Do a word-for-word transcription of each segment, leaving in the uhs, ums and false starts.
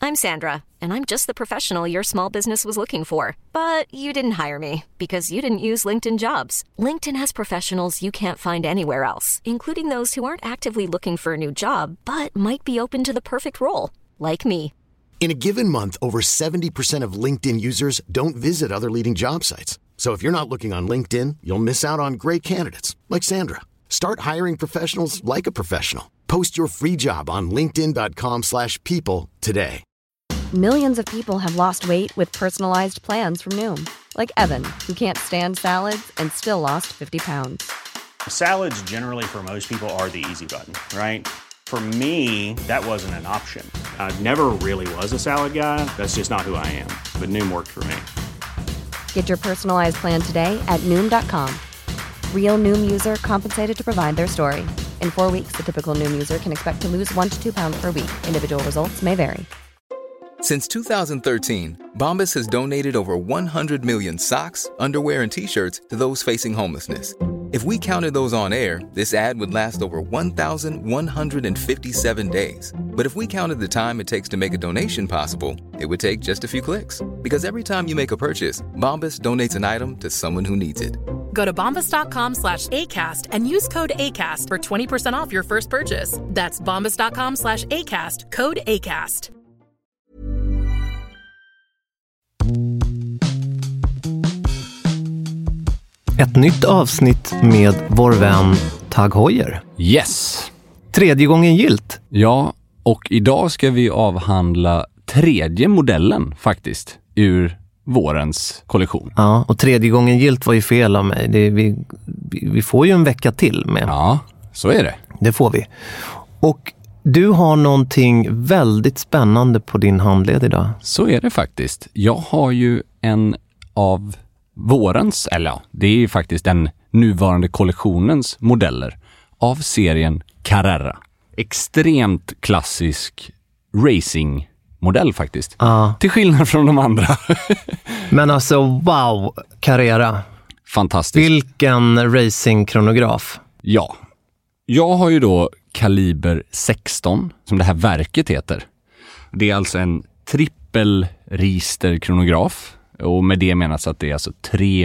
I'm Sandra, and I'm just the professional your small business was looking for. But you didn't hire me because you didn't use LinkedIn Jobs. LinkedIn has professionals you can't find anywhere else, including those who aren't actively looking for a new job, but might be open to the perfect role, like me. In a given month, over seventy percent of LinkedIn users don't visit other leading job sites. So if you're not looking on LinkedIn, you'll miss out on great candidates like Sandra. Start hiring professionals like a professional. Post your free job on linkedin dot com slash people today. Millions of people have lost weight with personalized plans from Noom. Like Evan, who can't stand salads and still lost fifty pounds. Salads generally for most people are the easy button, right? For me, that wasn't an option. I never really was a salad guy. That's just not who I am. But Noom worked for me. Get your personalized plan today at Noom dot com. Real Noom user compensated to provide their story. In four weeks, the typical Noom user can expect to lose one to two pounds per week. Individual results may vary. Since two thousand thirteen, Bombas has donated over one hundred million socks, underwear, and T-shirts to those facing homelessness. If we counted those on air, this ad would last over one thousand one hundred fifty-seven days. But if we counted the time it takes to make a donation possible, it would take just a few clicks. Because every time you make a purchase, Bombas donates an item to someone who needs it. Go to bombas dot com slash ACAST and use code ACAST for twenty percent off your first purchase. That's bombas dot com slash ACAST, code ACAST. Ett nytt avsnitt med vår vän Tag Heuer. Yes. Tredje gången gilt. Ja, och idag ska vi avhandla tredje modellen faktiskt ur vårens kollektion. Ja, och tredje gången gilt var ju fel av mig. Det, vi, vi får ju en vecka till med. Ja, så är det. Det får vi. Och du har någonting väldigt spännande på din handled idag. Så är det faktiskt. Jag har ju en av vårens, eller ja, det är ju faktiskt den nuvarande kollektionens modeller av serien Carrera. Extremt klassisk racingmodell faktiskt. Ja. Till skillnad från de andra. Men alltså, wow, Carrera. Fantastiskt. Vilken racingkronograf. Ja. Jag har ju då kaliber sexton, som det här verket heter. Det är alltså en trippelregisterkronograf. Och med det menas att det är alltså tre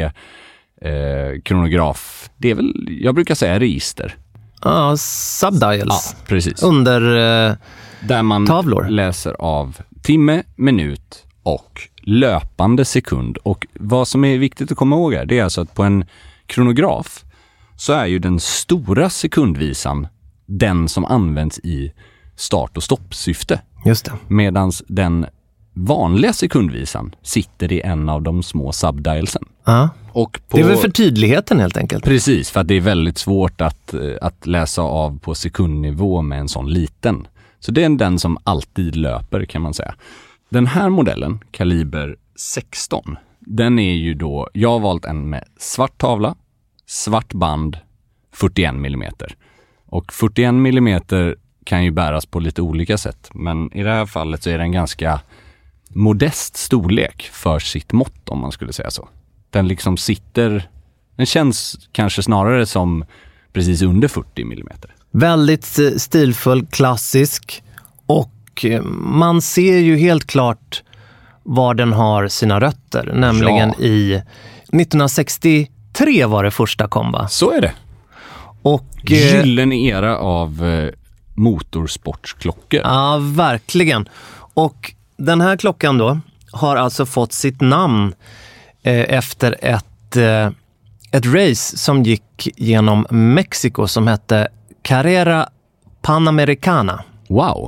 eh, kronograf. Det är väl, jag brukar säga register. Ja, subdials. Ja, precis. Under eh, där man tavlor. Läser av timme, minut och löpande sekund. Och vad som är viktigt att komma ihåg är, det är alltså att på en kronograf så är ju den stora sekundvisan den som används i start- och stoppsyfte. Just det. Medans den vanliga sekundvisan sitter i en av de små subdialsen. Ja. Och på, det är väl för tydligheten helt enkelt. Precis, för att det är väldigt svårt att, att läsa av på sekundnivå med en sån liten. Så det är den som alltid löper, kan man säga. Den här modellen, kaliber sexton, den är ju då, jag har valt en med svart tavla, svart band, fyrtioen millimeter. Och fyrtioen millimeter kan ju bäras på lite olika sätt. Men i det här fallet så är den ganska modest storlek för sitt mått, om man skulle säga så. Den liksom sitter, den känns kanske snarare som precis under fyrtio millimeter. Väldigt stilfull, klassisk, och man ser ju helt klart var den har sina rötter, nämligen ja. i nittonhundrasextiotre var det första kom, va? Så är det. Och gyllene era av eh, motorsportsklockor. Ja, verkligen. Och den här klockan då har alltså fått sitt namn eh, efter ett, eh, ett race som gick genom Mexiko som hette Carrera Panamericana. Wow.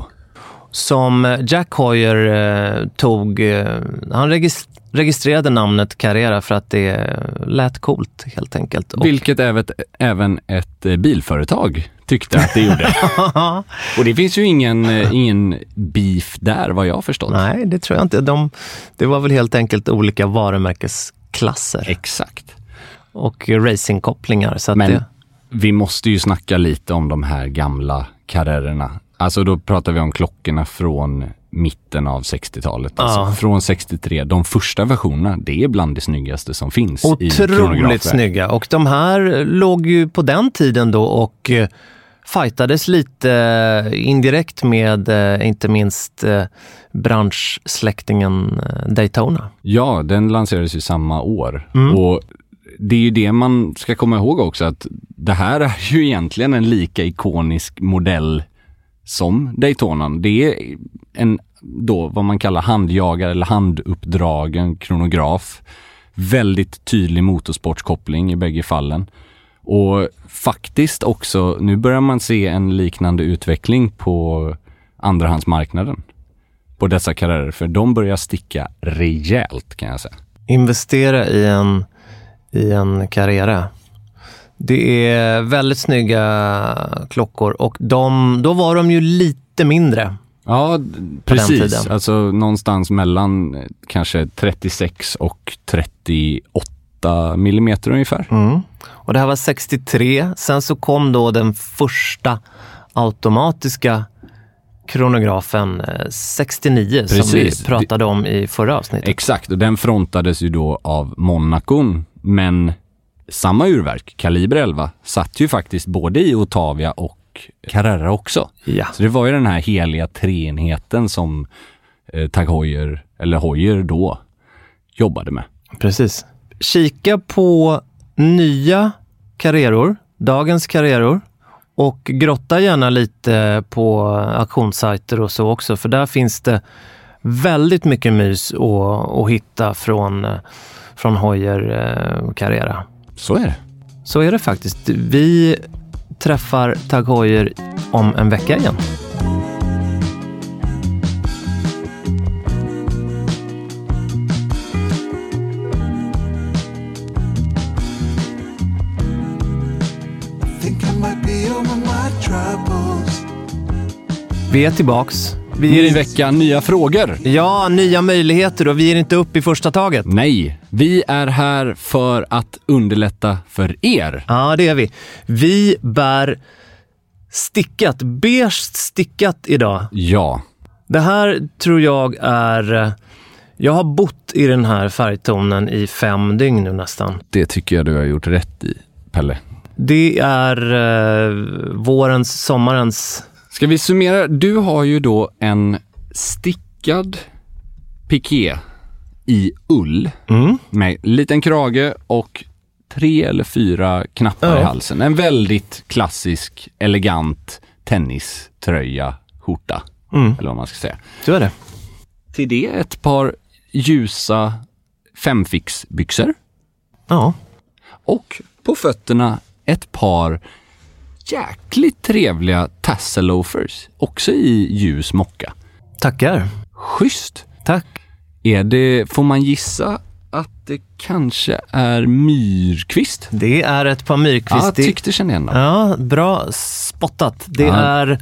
Som Jack Heuer eh, tog, eh, han regist- registrerade namnet Carrera för att det lät coolt helt enkelt. Och vilket även, även ett bilföretag tyckte att det gjorde. Och det finns ju ingen, ingen beef där, vad jag har förstått. Nej, det tror jag inte. De, det var väl helt enkelt olika varumärkesklasser. Exakt. Och racingkopplingar. Så att men det... vi måste ju snacka lite om de här gamla Carrererna. Alltså då pratar vi om klockorna från mitten av sextiotalet. Ja. Alltså från sextiotre. De första versionerna, det är bland det snyggaste som finns. Otroligt i kronografer. Snygga. Och de här låg ju på den tiden då och fightades lite indirekt med inte minst branschsläktingen Daytona. Ja, den lanserades ju samma år. Mm. Och det är ju det man ska komma ihåg också, att det här är ju egentligen en lika ikonisk modell som Daytonan. Det är en då vad man kallar handjagare eller handuppdragen kronograf. Väldigt tydlig motorsportskoppling i bägge fallen. Och faktiskt också, nu börjar man se en liknande utveckling på andrahandsmarknaden på dessa karriärer, för de börjar sticka rejält, kan jag säga. Investera i en, i en karriär. Det är väldigt snygga klockor och de, då var de ju lite mindre. Ja, precis. Alltså någonstans mellan kanske trettiosex och trettioåtta millimeter ungefär. Mm. Och det här var sextiotre. Sen så kom då den första automatiska kronografen sextionio, precis, som vi pratade om i förra avsnittet. Exakt, och den frontades ju då av Monacon, men samma urverk, Kaliber elva, satt ju faktiskt både i Otavia och Carrera också. Ja. Så det var ju den här heliga treenheten som eh, Tag Heuer, eller Heuer då, jobbade med. Precis. Kika på nya Carreror, dagens Carreror, och grotta gärna lite på auktionssajter och så också, för där finns det väldigt mycket mys att, att hitta från, från Heuer eh, Carrera. Så är det. Så är det faktiskt. Vi träffar Tag Heuer om en vecka igen. Vi är tillbaks. Vi Ny ger vecka, nya frågor. Ja, nya möjligheter, och vi ger inte upp i första taget. Nej, vi är här för att underlätta för er. Ja, det är vi. Vi bär stickat, beige stickat idag. Ja. Det här tror jag är... Jag har bott i den här färgtonen i fem dygn nu nästan. Det tycker jag du har gjort rätt i, Pelle. Det är eh, vårens, sommarens... Ska vi summera? Du har ju då en stickad piké i ull Mm. med liten krage och tre eller fyra knappar Ja. i halsen. En väldigt klassisk, elegant tenniströja, skjorta, Mm. eller vad man ska säga. Så är det. Till det ett par ljusa femfixbyxor Ja. och på fötterna ett par jäkligt trevliga tassel loafers, också i ljus mocka. Tackar. Schysst. Tack. Är det, får man gissa att det kanske är myrkvist? Det är ett par myrkvist. Ja, jag tyckte kände igen dem. Ja, bra spottat. Det Ja. är,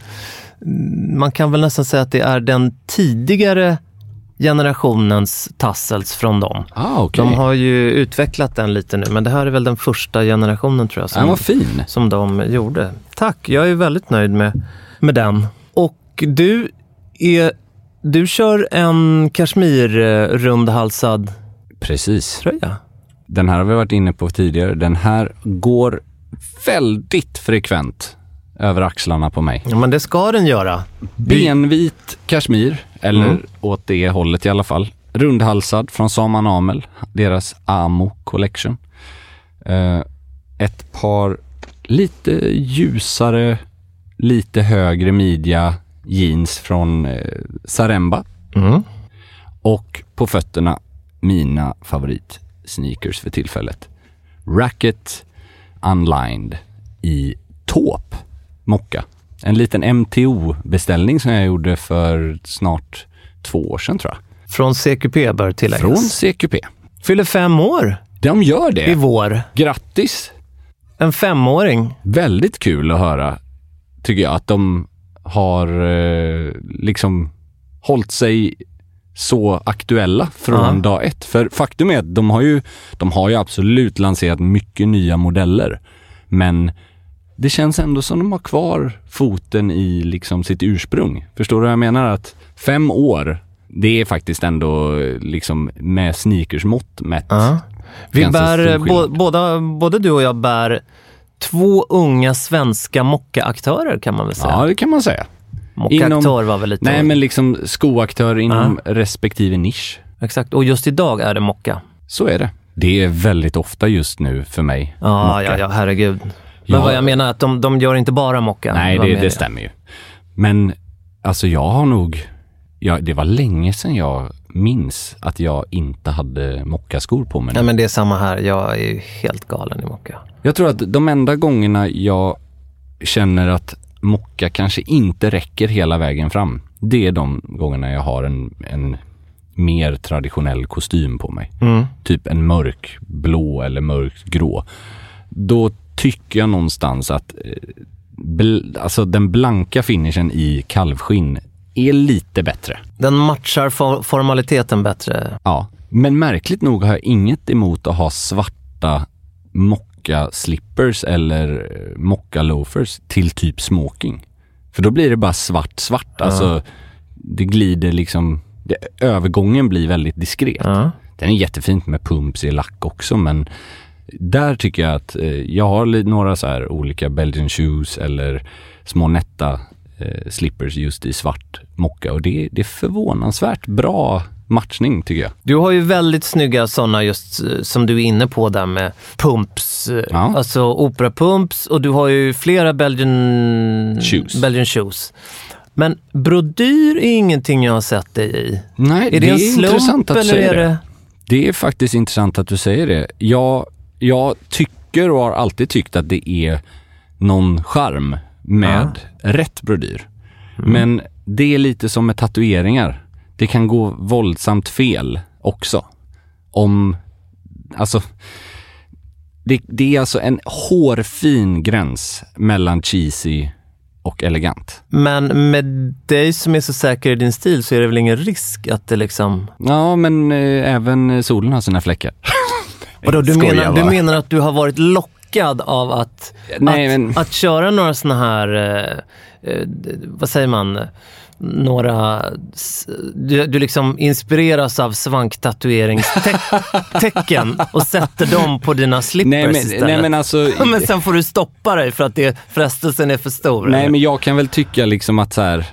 man kan väl nästan säga att det är den tidigare generationens tassels från dem. Ah, okej. De har ju utvecklat den lite nu, men det här är väl den första generationen tror jag som, Den var fin. som de gjorde. Tack, jag är väldigt nöjd med, med den. Och du är, du kör en kashmir-rundhalsad Precis. tröja. Den här har vi varit inne på tidigare. Den här går väldigt frekvent över axlarna på mig. Ja, men det ska den göra. Benvit kashmir, eller Mm. åt det hållet i alla fall. Rundhalsad från Saman Amel, deras Amo Collection. Eh, ett par lite ljusare, lite högre midja jeans från eh, Saremba. Mm. Och på fötterna mina favorit sneakers för tillfället. Racket Unlined i taupe mocka. En liten M T O-beställning som jag gjorde för snart två år sedan, tror jag. Från C Q P bör tilläggas. Från C Q P. Fyller fem år De gör det. i vår. Grattis! En femåring. Väldigt kul att höra, tycker jag, att de har eh, liksom hållit sig så aktuella från Ja. dag ett. För faktum är att de har ju, de har ju absolut lanserat mycket nya modeller. Men det känns ändå som de har kvar foten i liksom sitt ursprung. Förstår du vad jag menar? Att fem år, det är faktiskt ändå liksom med sneakers mått mätt. Ja. Vi Ganska bär, stor bo, skillnad. båda, både du och jag bär två unga svenska mocka-aktörer kan man väl säga. Ja, det kan man säga. Mocka-aktör var väl lite... Nej, men liksom skoaktör inom ja. respektive nisch. Exakt, och just idag är det mocka. Så är det. Det är väldigt ofta just nu för mig. Ja, mocka. ja, ja, herregud. Men ja. vad jag menar är att de, de gör inte bara mocka. Nej, det, det stämmer ju. Men alltså jag har nog... Ja, det var länge sedan jag minns att jag inte hade mockaskor på mig. Nej, men det är samma här. Jag är helt galen i mocka. Jag tror att de enda gångerna jag känner att mocka kanske inte räcker hela vägen fram, det är de gångerna jag har en, en mer traditionell kostym på mig. Mm. Typ en mörk blå eller mörk grå. Då tycker jag någonstans att bl- alltså den blanka finishen i kalvskinn är lite bättre. Den matchar for- formaliteten bättre. Ja, men märkligt nog har jag inget emot att ha svarta mocka slippers eller mocka loafers till typ smoking. För då blir det bara svart svart. Ja. Alltså det glider liksom, det, övergången blir väldigt diskret. Ja. Den är jättefint med pumps i lack också, men där tycker jag att eh, jag har li- några så här olika Belgian shoes eller små nätta eh, slippers just i svart mocka, och det, det är förvånansvärt bra matchning tycker jag. Du har ju väldigt snygga sådana just som du är inne på där med pumps. Ja. Alltså operapumps, och du har ju flera Belgian shoes. Belgian shoes. Men brodyr är ingenting jag har sett dig i. Nej, är det, det är en intressant att säga det. det. Det är faktiskt intressant att du säger det. Jag, jag tycker och har alltid tyckt att det är någon charm med ja. rätt brodyr. Mm. Men det är lite som med tatueringar. Det kan gå våldsamt fel också. Om, alltså, det, det är alltså en hårfin gräns mellan cheesy och elegant. Men med dig som är så säker i din stil så är det väl ingen risk att det liksom... Ja, men eh, även solen har sina fläckar. Vadå, du, menar, du menar att du har varit lockad av att, Nej, att, men... att köra några såna här, eh, eh, vad säger man... några du, du liksom inspireras av svanktatueringstecken och sätter dem på dina slippers nej, men, istället. Nej, men, alltså, men sen får du stoppa dig för att det, frestelsen är för stor. Nej, eller? Men jag kan väl tycka liksom att så här,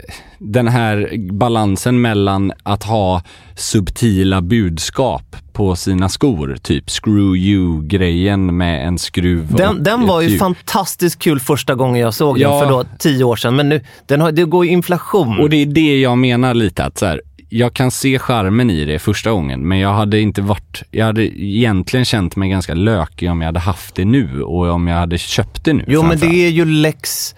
den här balansen mellan att ha subtila budskap på sina skor, typ screw you-grejen med en skruv. Den, den var ju djup. Fantastiskt kul första gången jag såg ja. den för då tio år sedan, men nu den har, det går ju inflation. Och det är det jag menar lite, att så här, jag kan se charmen i det första gången, men jag hade inte varit, jag hade egentligen känt mig ganska lökig om jag hade haft det nu och om jag hade köpt det nu. Jo, men det är ju Lex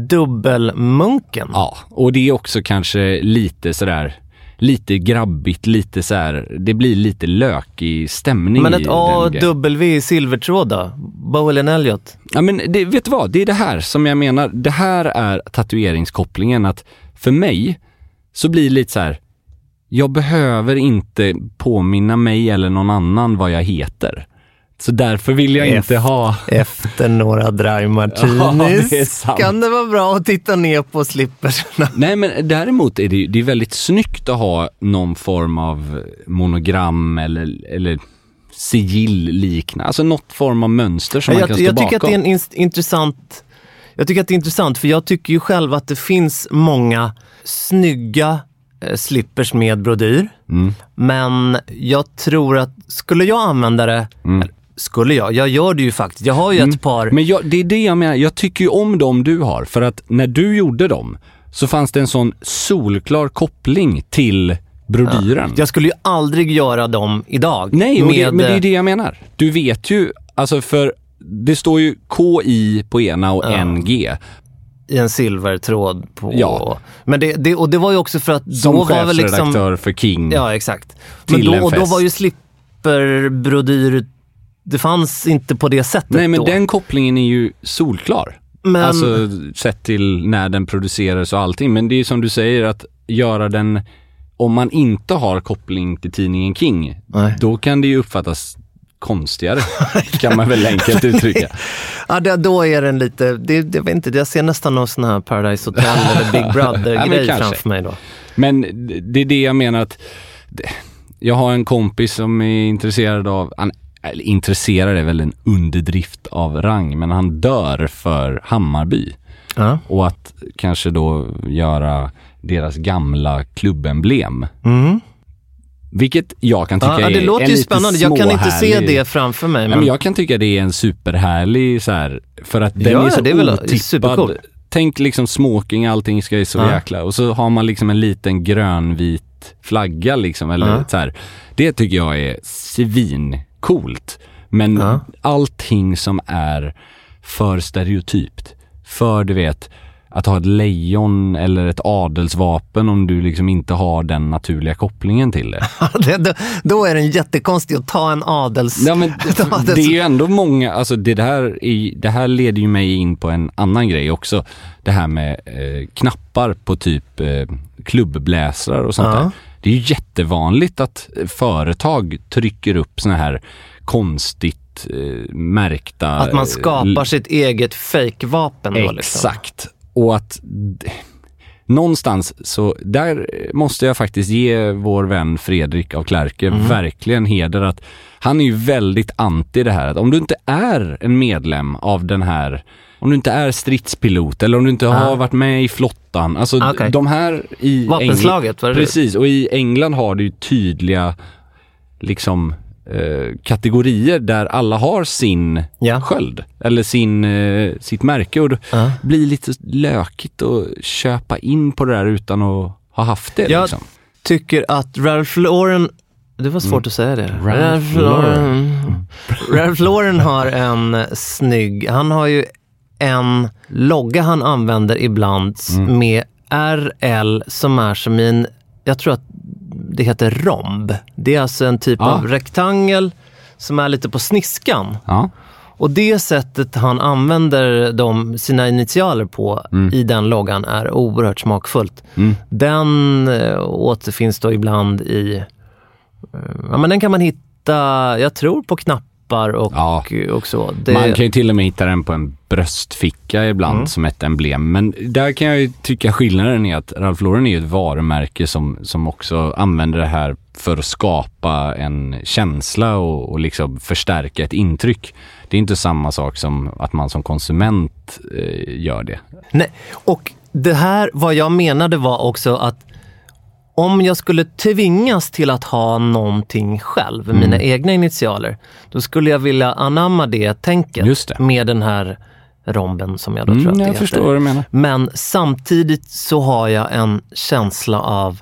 dubbelmunken. Ja, och det är också kanske lite sådär, lite grabbigt, lite så här, det blir lite lökig stämning. Men ett A W i silvertråd då? Bowl and Elliot? Ja, men det, vet du vad? Det är det här som jag menar. Det här är tatueringskopplingen, att för mig så blir det lite så här, jag behöver inte påminna mig eller någon annan vad jag heter. Så därför vill jag efter, inte ha... Efter några dry martinis ja, det kan det vara bra att titta ner på slippersna. Nej, men däremot är det, det är väldigt snyggt att ha någon form av monogram eller, eller sigill liknande. Alltså något form av mönster som jag, man kan stå jag bakom. Tycker att det är en in, intressant... Jag tycker att det är intressant, för jag tycker ju själv att det finns många snygga slippers med brodyr. Mm. Men jag tror att skulle jag använda det, mm. skulle jag, jag gör det ju faktiskt. Jag har ju mm. ett par... Men jag, det är det jag menar, jag tycker ju om dem du har. För att när du gjorde dem så fanns det en sån solklar koppling till brodyren. Ja. Jag skulle ju aldrig göra dem idag. Nej, med... det, men det är det jag menar. Du vet ju, alltså för det står ju K I på ena och ja. N G. I en silvertråd på... Ja. Men det, det, och det var ju också för att... Som då var väl chefredaktör liksom, för King. Ja, exakt. Men då, och då var ju slipperbrodyr... Det fanns inte på det sättet. Nej, men då. Den kopplingen är ju solklar. Men... Alltså sett till när den produceras och allting. Men det är som du säger, att göra den... Om man inte har koppling till tidningen King, Nej. Då kan det ju uppfattas konstigare, kan man väl enkelt uttrycka. Ja, det, då är den lite, det, det, jag vet inte, jag ser nästan någon sån här Paradise Hotel eller Big Brother-grej ja, framför mig då. Men det är det jag menar, att jag har en kompis som är intresserad av, han eller intresserad är väl en underdrift av rang, men han dör för Hammarby. Ja. Och att kanske då göra deras gamla klubbemblem. Mm. Vilket jag kan tycka ja, det är låter en ju lite spännande. Jag kan inte se småhärlig- det framför mig. Nej, Men... men jag kan tycka det är en superhärlig så här, för att den Ja, är så det är väl otippad. supercool. Tänk liksom smoking, allting ska ju så Ja. jäkla. Och så har man liksom en liten grönvit flagga liksom, eller Ja. så här. Det tycker jag är svincoolt. Men Ja. allting som är för stereotypt, för du vet, att ha ett lejon eller ett adelsvapen om du liksom inte har den naturliga kopplingen till det. det, då, då är den jättekonstig att ta en adels... Ja, men adels... det är ju ändå många, alltså det där, är, det här leder ju mig in på en annan grej också. Det här med eh, knappar på typ eh, klubbbläsrar och sånt Ja. där. Det är ju jättevanligt att företag trycker upp såna här konstigt eh, märkta... Att man skapar sitt eget fejkvapen då liksom. Exakt. Och att d- någonstans så där måste jag faktiskt ge vår vän Fredrik av Klerke Mm. verkligen heder att han är ju väldigt anti det här. Att om du inte är en medlem av den här, om du inte är stridspilot eller om du inte har Ah. varit med i flottan, alltså d- Okej. de här i Vapenslaget, var det det? Precis, och i England har du ju tydliga liksom eh, kategorier där alla har sin Ja. sköld eller sin, eh, sitt märke, och det Ja. blir lite lökigt att köpa in på det där utan att ha haft det. Jag liksom. tycker att Ralph Lauren... Det var svårt Mm. att säga det. Ralph Lauren. Ralph Lauren har en snygg... Han har ju en logga han använder ibland Mm. med R L som är som i en... Jag tror att det heter romb. Det är alltså en typ Ja. av rektangel som är lite på sniskan. Ja. Och det sättet han använder de, sina initialer på Mm. i den loggan är oerhört smakfullt. Mm. Den äh, återfinns då ibland i... Äh, ja, men den kan man hitta, jag tror, på knappar och, Ja. och så. Det, Man kan ju till och med hitta den på en bröstficka ibland Mm. som ett emblem. Men där kan jag ju tycka skillnaden är att Ralph Lauren är ju ett varumärke som, som också använder det här för att skapa en känsla och, och liksom förstärka ett intryck. Det är inte samma sak som att man som konsument eh, gör det. Nej, och det här, vad jag menade var också att om jag skulle tvingas till att ha någonting själv, Mm. mina egna initialer, då skulle jag vilja anamma det tänket Just det. med den här romben som jag då Mm, tror att det jag heter. förstår vad du menar. Men samtidigt så har jag en känsla av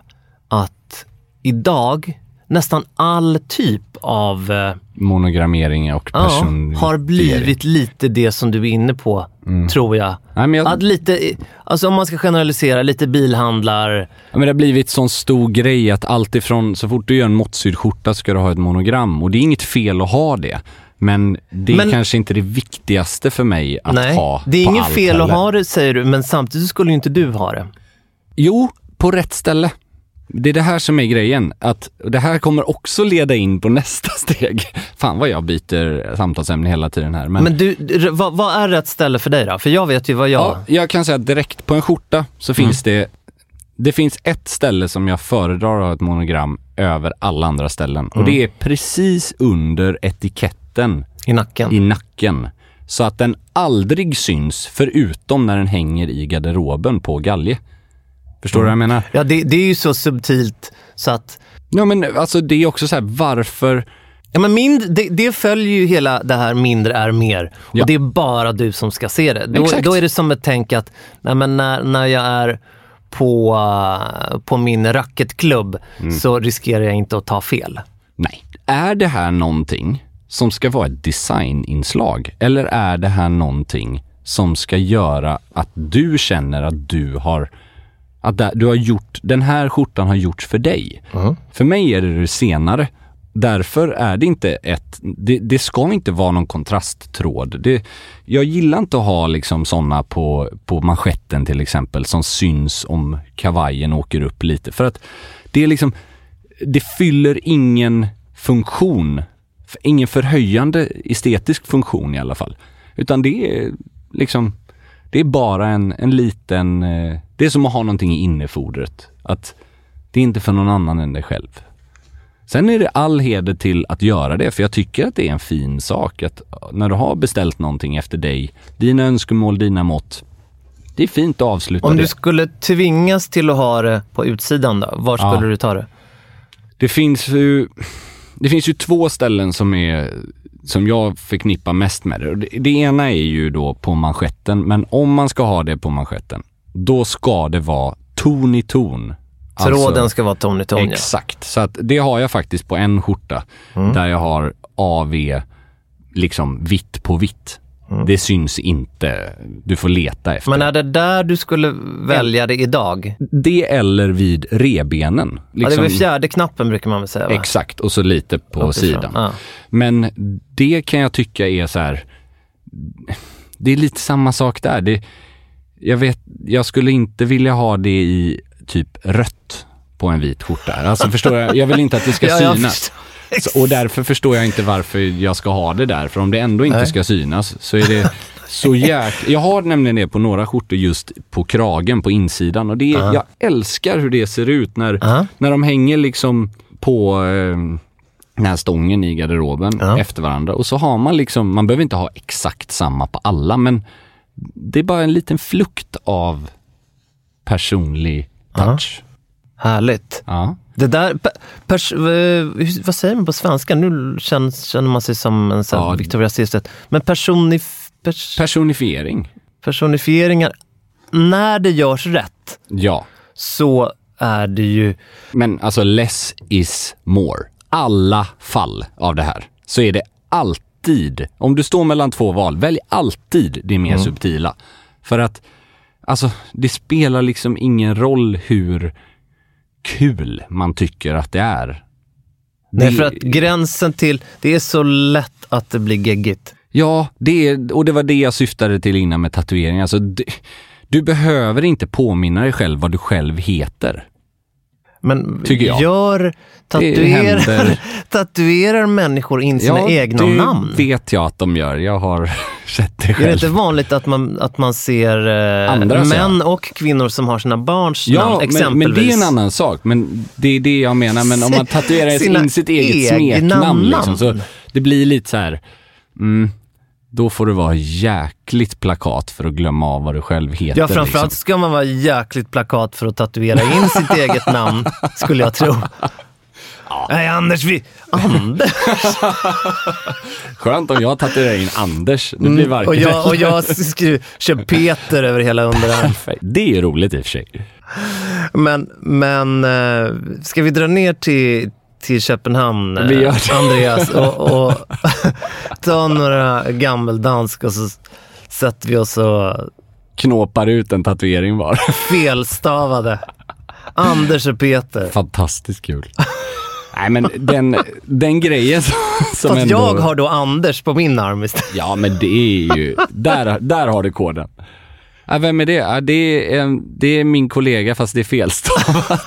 att idag nästan all typ av eh, Monogrammering och ja, person har blivit lite det som du är inne på, tror jag. Nej, men jag Att lite, alltså om man ska generalisera, lite bilhandlar. Ja, men det har blivit sån stor grej att allt ifrån, så fort du gör en måttsydd skjorta ska du ha ett monogram. Och det är inget fel att ha det. Men det är Men- kanske inte det viktigaste för mig att Nej, ha det är på inget allt fel heller. att ha det, säger du, men samtidigt skulle ju inte du ha det. Jo, på rätt ställe. Det är det här som är grejen. Att det här kommer också leda in på nästa steg. Fan vad jag byter samtalsämne hela tiden här. Men, Men du, r- vad, vad är rätt ställe för dig då? För jag vet ju vad jag... ja, jag kan säga att direkt på en skjorta så finns det det finns ett ställe som jag föredrar att ha ett monogram över alla andra ställen. Och det är precis under etiketten I nacken. i nacken. Så att den aldrig syns förutom när den hänger i garderoben på galge. Förstår du vad jag menar? Ja, det, det är ju så subtilt så att... Ja, men alltså det är också så här, varför... Ja, men mind, det, det följer ju hela det här mindre är mer. Och Ja. det är bara du som ska se det. Då, Exakt. då är det som ett tänk att nej, men när, när jag är på, uh, på min racketklubb så riskerar jag inte att ta fel. Nej. Är det här någonting som ska vara ett designinslag? Eller är det här någonting som ska göra att du känner att du har... Att det- du har gjort... Den här skjortan har gjorts för dig. För mig är det det senare. Därför är det inte ett... Det, det ska inte vara någon kontrasttråd. Det, jag gillar inte att ha liksom såna på, på manschetten till exempel som syns om kavajen åker upp lite. För att det är liksom... Det fyller ingen funktion. Ingen förhöjande estetisk funktion i alla fall. Utan det är liksom... Det är bara en, en liten... eh, Det är som att ha någonting i innefodret. Att det är inte för någon annan än dig själv. Sen är det all heder till att göra det, för jag tycker att det är en fin sak att när du har beställt någonting efter dig, dina önskemål, dina mått, det är fint att avsluta. Om det. du skulle tvingas till att ha det på utsidan då, var skulle ja. du ta det? Det finns ju det finns ju två ställen som är som jag förknippar mest med det. Det, det ena är ju då på manschetten, men om man ska ha det på manschetten, då ska det vara ton i ton. Tråden alltså, ska vara ton i ton. Exakt, ja. Så att det har jag faktiskt på en skjorta mm. där jag har A V liksom vitt på vitt. Mm. Det syns inte. Du får leta efter. Men är det där du skulle välja det idag? Det eller vid rebenen. Liksom. Ja, det är väl fjärde knappen brukar man väl säga, va? Exakt, och så lite på Låter sidan. Ja. Men det kan jag tycka är så här. Det är lite samma sak där. Det, jag vet, jag skulle inte vilja ha det i typ rött på en vit skjorta. Alltså förstår jag, jag vill inte att det ska ja, synas. Så, och därför förstår jag inte varför jag ska ha det där. För om det ändå inte Nej. ska synas så är det så jäkla... Jag har nämligen det på några skjortor just på kragen, på insidan. Och det är, uh-huh. jag älskar hur det ser ut när, uh-huh. när de hänger liksom på eh, den här stången i garderoben uh-huh. efter varandra. Och så har man liksom, man behöver inte ha exakt samma på alla, men det är bara en liten flukt av personlig touch. Uh-huh. Härligt. Ja. Det där, pers- vad säger man på svenska? Nu känns, känner man sig som en sån ja. Victoria Silvstedt. Men personif- pers- personifiering. Personifieringar, när det görs rätt. Ja. Så är det ju... Men alltså less is more. Alla fall av det här så är det alltid, om du står mellan två val, välj alltid det mer mm. subtila. För att alltså, det spelar liksom ingen roll hur kul man tycker att det är. Nej, det... för att gränsen till, det är så lätt att det blir geggigt. Ja, det är, och det var det jag syftade till innan med tatuering. Alltså, det, du behöver inte påminna dig själv vad du själv heter. Men tycker jag. Gör, tatuerar, tatuerar människor in sina ja, egna det namn? Vet jag att de gör. Jag har sett det själv. Är det inte vanligt att man, att man ser eh, män och kvinnor som har sina barns ja, namn, exempelvis? Men, men det är en annan sak. Men det är det jag menar. Men om man tatuerar in sitt eget smeknamn liksom, så det blir lite så här... Mm, då får det vara jäkligt plakat för att glömma av vad du själv heter. Ja, framförallt liksom. Ska man vara jäkligt plakat för att tatuera in sitt eget namn, skulle jag tro. Ja. Nej, Anders, vi... Anders! Skönt om jag tatuerar in Anders. Det blir varken... Och jag, och jag skriver, kör Peter över hela underarm. Det är roligt i och för sig. Men, men ska vi dra ner till... till Köpenhamn, Andreas, och, och ta några gammeldansk och så sätter vi oss och knåpar ut en tatuering var. Felstavade. Anders och Peter. Fantastiskt kul. Nej, men den, den grejen som, som Fast ändå... jag har då Anders på min arm istället. Ja, men det är ju... Där, där har du koden. Ja, vem är det? Det är, det är min kollega, fast det är felstavat.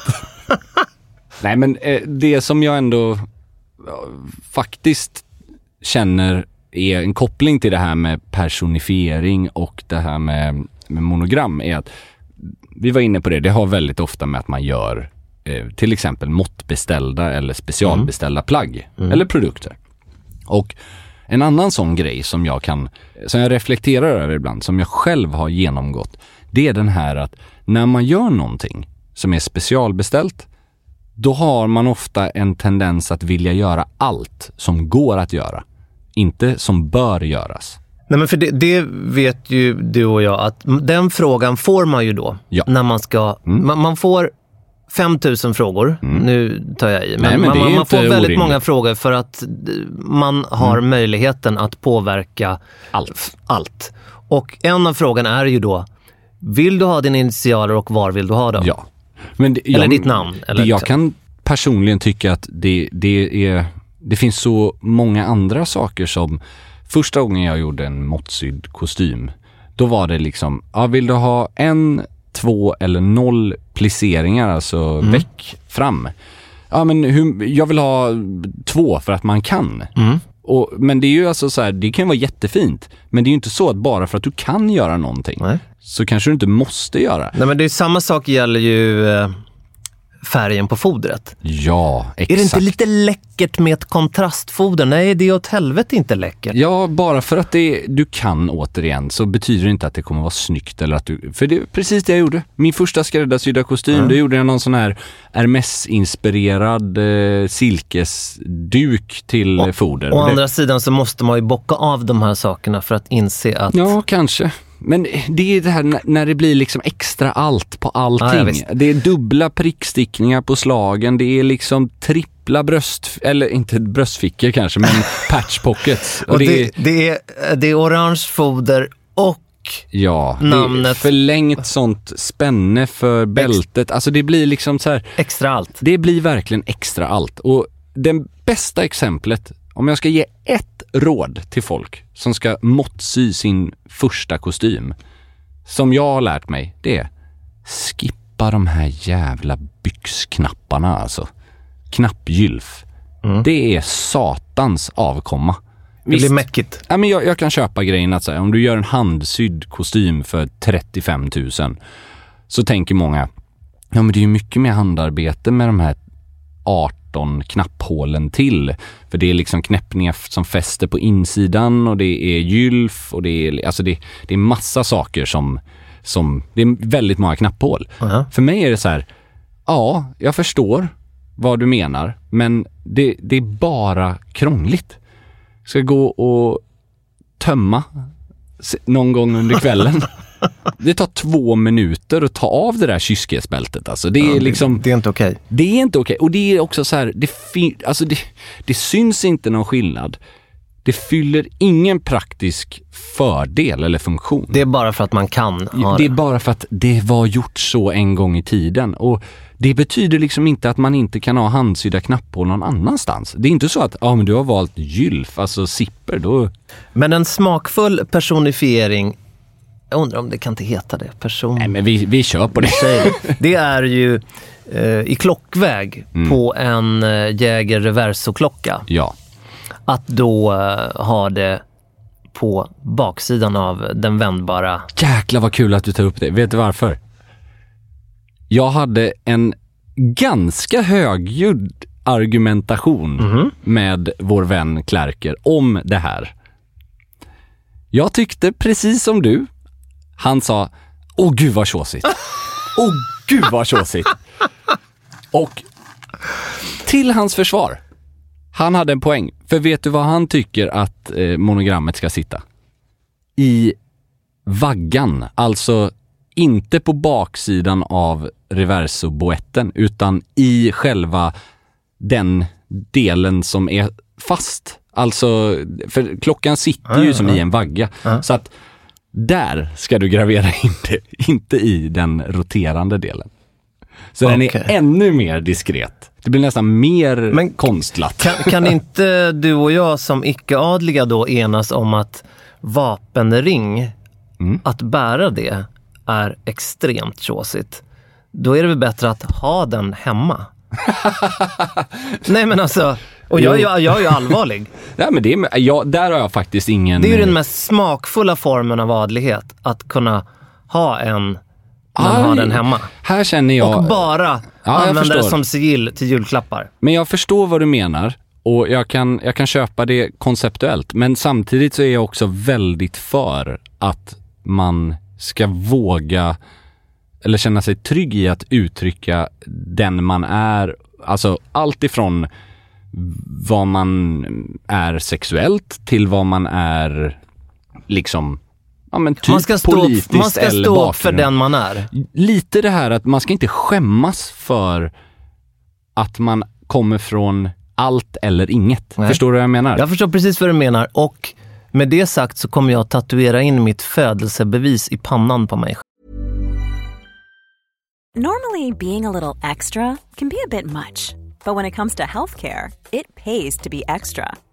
Nej, men eh, det som jag ändå ja, faktiskt känner är en koppling till det här med personifiering och det här med, med monogram är att vi var inne på det, det har väldigt ofta med att man gör eh, till exempel måttbeställda eller specialbeställda mm. plagg mm. eller produkter. Och en annan sån grej som jag kan, som jag reflekterar över ibland, som jag själv har genomgått, det är den här att när man gör någonting som är specialbeställt, då har man ofta en tendens att vilja göra allt som går att göra. Inte som bör göras. Nej, men för det, det vet ju du och jag att den frågan får man ju då. Ja. När man ska... Mm. Man, man får fem tusen frågor. Mm. Nu tar jag i. Men, Nej, men man, man får väldigt orimligt. många frågor för att man har mm. möjligheten att påverka allt. allt. Och en av frågorna är ju då, vill du ha dina initialer och var vill du ha dem? Ja. Men det, eller jag, ditt namn. Eller jag kan personligen tycka att det, det, är, det finns så många andra saker som... Första gången jag gjorde en måttsydd kostym, då var det liksom, ja, vill du ha en, två eller noll plisseringar, alltså mm. väck fram. Ja, men hur, jag vill ha två för att man kan. Mm. Och, men det är ju alltså så här, det kan vara jättefint. Men det är ju inte så att bara för att du kan göra någonting, Nej. så kanske du inte måste göra. Nej, men det är samma sak gäller ju eh, färgen på fodret. Ja, exakt. Är det inte lite läckert med ett kontrastfoder? Nej, det är åt helvete inte läckert. Ja, bara för att det, du kan återigen så betyder det inte att det kommer vara snyggt. Eller att du, för det är precis det jag gjorde. Min första skräddarsydda kostym, mm. då gjorde jag någon sån här Hermes-inspirerad eh, silkesduk till och, foder. Å det, andra sidan så måste man ju bocka av de här sakerna för att inse att... Ja, kanske. Men det är det här när det blir liksom extra allt på allting. Ja, det är dubbla prickstickningar på slagen. Det är liksom trippla bröst... Eller inte bröstfickor kanske, men patch pockets. Och, och det, det, det, är, det är orange foder och ja, namnet. Det är förlängt sånt spänne för bältet. Alltså det blir liksom så här... Extra allt. Det blir verkligen extra allt. Och det bästa exemplet, om jag ska ge ett råd till folk som ska måttsy sin första kostym, som jag har lärt mig, det är skippa de här jävla byxknapparna alltså. Knappgylf. Mm. Det är satans avkomma. Det blir mäckigt. Ja, men jag, jag kan köpa grejen att säga, om du gör en handsydd kostym för trettiofem tusen så tänker många, ja men det är ju mycket mer handarbete med de här arton knapphålen till. För det är liksom knäppningar som fäster på insidan och det är gylf och det är, alltså det, det är massa saker som, som det är väldigt många knapphål. Uh-huh. För mig är det så här, ja, jag förstår vad du menar, men det, det är bara krångligt. Ska gå och tömma någon gång under kvällen. Det tar två minuter att ta av det där kyskhetsbältet. Alltså det är ja, liksom... Det är inte okej. Okay. Det är inte okej. Okay. Och det är också så här... Det, fi, alltså det, det syns inte någon skillnad. Det fyller ingen praktisk fördel eller funktion. Det är bara för att man kan ha det. Det är bara för att det var gjort så en gång i tiden. Och det betyder liksom inte att man inte kan ha handsydda knapphål någon annanstans. Det är inte så att ja, men du har valt gylf, alltså zipper. Då... Men en smakfull personifiering, jag undrar om det kan inte heta det. Person... Nej, men vi, vi kör på det. Det är ju eh, i klockväg mm. på en eh, Jäger Reverso-klocka. Ja. Att då eh, ha det på baksidan av den vändbara... Jäklar vad kul att du tar upp det. Vet du varför? Jag hade en ganska högljudd argumentation mm-hmm. med vår vän Klärker om det här. Jag tyckte precis som du. Han sa, åh gud vad tjåsigt. Åh gud vad tjåsigt. Och till hans försvar, han hade en poäng. För vet du vad han tycker att eh, monogrammet ska sitta? I vaggan. Alltså inte på baksidan av reverso-boetten utan i själva den delen som är fast. Alltså, för klockan sitter ju som i en vagga. Så att där ska du gravera in det, inte i den roterande delen. Så okay. Den är ännu mer diskret. Det blir nästan mer Men konstlat. Kan, kan inte du och jag som icke-adliga då enas om att vapenring, mm. att bära det är extremt tjåsigt? Då är det väl bättre att ha den hemma. Nej men alltså, och jag, jag, jag är ju allvarlig. Nej, men det är, jag, där har jag faktiskt ingen... Det är ju den mest smakfulla formen av adlighet, att kunna ha en, men ha den hemma. Här känner jag... Och bara ja, använda det som sigill till julklappar. Men jag förstår vad du menar. Och jag kan, jag kan köpa det konceptuellt. Men samtidigt så är jag också väldigt för att man ska våga eller känna sig trygg i att uttrycka den man är. Alltså allt ifrån vad man är sexuellt till vad man är liksom ja, men typ man ska stå, politiskt man ska eller stå upp för den man är. Lite det här att man ska inte skämmas för att man kommer från allt eller inget. Nej. Förstår du vad jag menar? Jag förstår precis vad du menar, och med det sagt så kommer jag tatuera in mitt födelsebevis i pannan på mig. Normally, being a little extra can be a bit much. But when it comes to healthcare, it pays to be extra.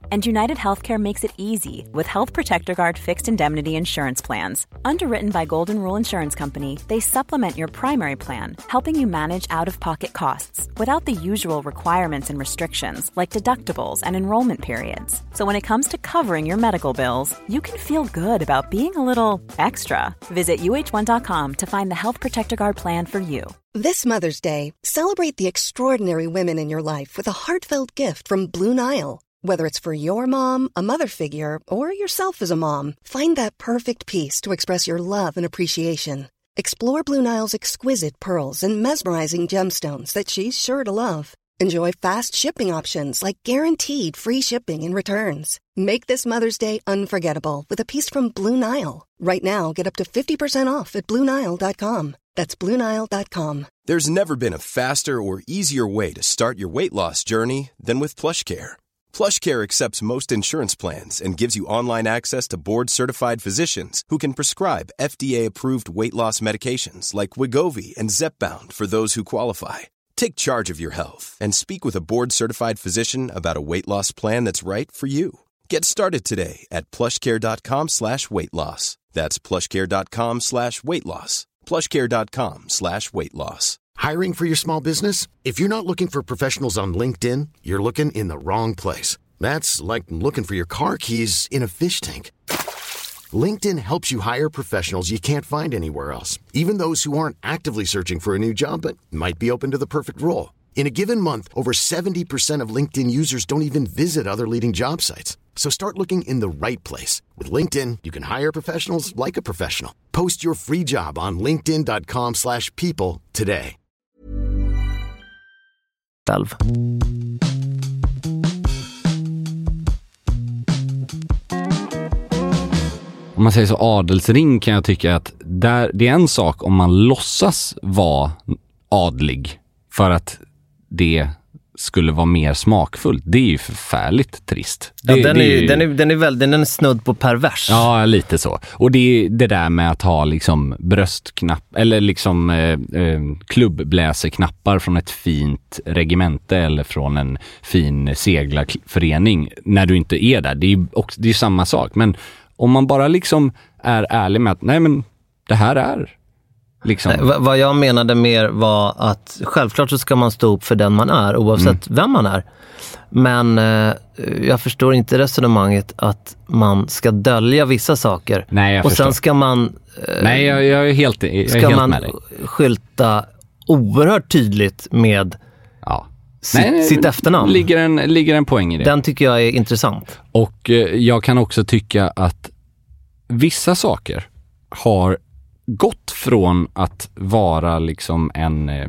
And United Healthcare makes it easy with Health Protector Guard fixed indemnity insurance plans. Underwritten by Golden Rule Insurance Company, they supplement your primary plan, helping you manage out-of-pocket costs without the usual requirements and restrictions like deductibles and enrollment periods. So when it comes to covering your medical bills, you can feel good about being a little extra. Visit U H one dot com to find the Health Protector Guard plan for you. This Mother's Day, celebrate the extraordinary women in your life with a heartfelt gift from Blue Nile. Whether it's for your mom, a mother figure, or yourself as a mom, find that perfect piece to express your love and appreciation. Explore Blue Nile's exquisite pearls and mesmerizing gemstones that she's sure to love. Enjoy fast shipping options like guaranteed free shipping and returns. Make this Mother's Day unforgettable with a piece from Blue Nile. Right now, get up to fifty percent off at Blue Nile dot com. That's Blue Nile dot com. There's never been a faster or easier way to start your weight loss journey than with PlushCare. PlushCare accepts most insurance plans and gives you online access to board-certified physicians who can prescribe F D A-approved weight loss medications like Wegovy and Zepbound for those who qualify. Take charge of your health and speak with a board-certified physician about a weight loss plan that's right for you. Get started today at plushcare.com slash weight loss. That's plushcare.com slash weight loss. plushcare.com slash weight loss. Hiring for your small business? If you're not looking for professionals on LinkedIn, you're looking in the wrong place. That's like looking for your car keys in a fish tank. LinkedIn helps you hire professionals you can't find anywhere else, even those who aren't actively searching for a new job but might be open to the perfect role. In a given month, over seventy percent of LinkedIn users don't even visit other leading job sites. So start looking in the right place. With LinkedIn, you can hire professionals like a professional. Post your free job on linkedin.com slash people today. Själv. Om man säger så, adelsring kan jag tycka att där, det är en sak om man låtsas vara adlig för att det skulle vara mer smakfullt. Det är ju förfärligt trist. Det, ja, den, det är, är ju... den, är, den är väl den är snudd på pervers. Ja, lite så. Och det är det där med att ha liksom bröstknapp eller liksom eh, eh, klubbbläserknappar från ett fint regemente eller från en fin seglarförening när du inte är där. Det är ju också, det är samma sak. Men om man bara liksom är ärlig med att nej men det här är liksom... Nej, v- vad jag menade mer var att självklart så ska man stå upp för den man är oavsett mm. vem man är. Men eh, jag förstår inte resonemanget att man ska dölja vissa saker. Nej, jag och förstår. sen ska man eh, Nej, jag, jag är helt, jag är ska helt man med dig. skylta oerhört tydligt med ja. sitt, nej, nej, sitt efternamn. Ligger en, ligger en poäng i det. Den tycker jag är intressant. Och eh, jag kan också tycka att vissa saker har gått från att vara liksom en, eh,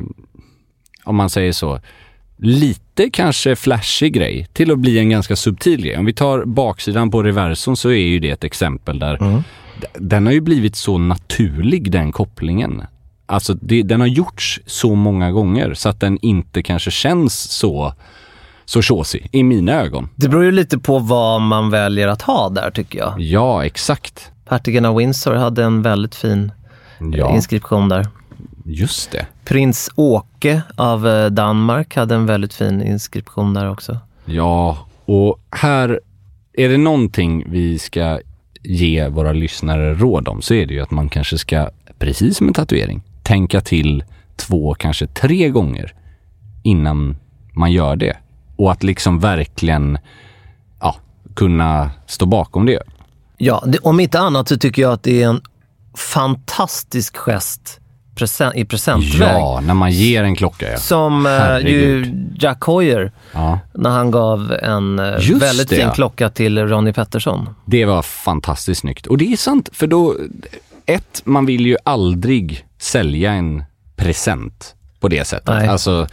om man säger så, lite kanske flashig grej till att bli en ganska subtil grej. Om vi tar baksidan på reverson så är ju det ett exempel där mm. d- den har ju blivit så naturlig, den kopplingen. Alltså det, den har gjorts så många gånger så att den inte kanske känns så så tjåsig i mina ögon. Det beror ju lite på vad man väljer att ha där tycker jag. Ja, exakt. Hertigen av Windsor hade en väldigt fin ja. inskription där. Just det. Prins Åke av Danmark hade en väldigt fin inskription där också. Ja, och här är det någonting vi ska ge våra lyssnare råd om så är det ju att man kanske ska, precis som en tatuering, tänka till två, kanske tre gånger innan man gör det. Och att liksom verkligen ja, kunna stå bakom det. Ja, det, om inte annat så tycker jag att det är en fantastisk gest present, i presentväg. Ja, när man ger en klocka. Ja. Som eh, ju Jack Hoyer, ja. när han gav en eh, väldigt det, fin ja. klocka till Ronnie Peterson. Det var fantastiskt snyggt. Och det är sant, för då, ett, man vill ju aldrig sälja en present på det sättet. Nej. Alltså,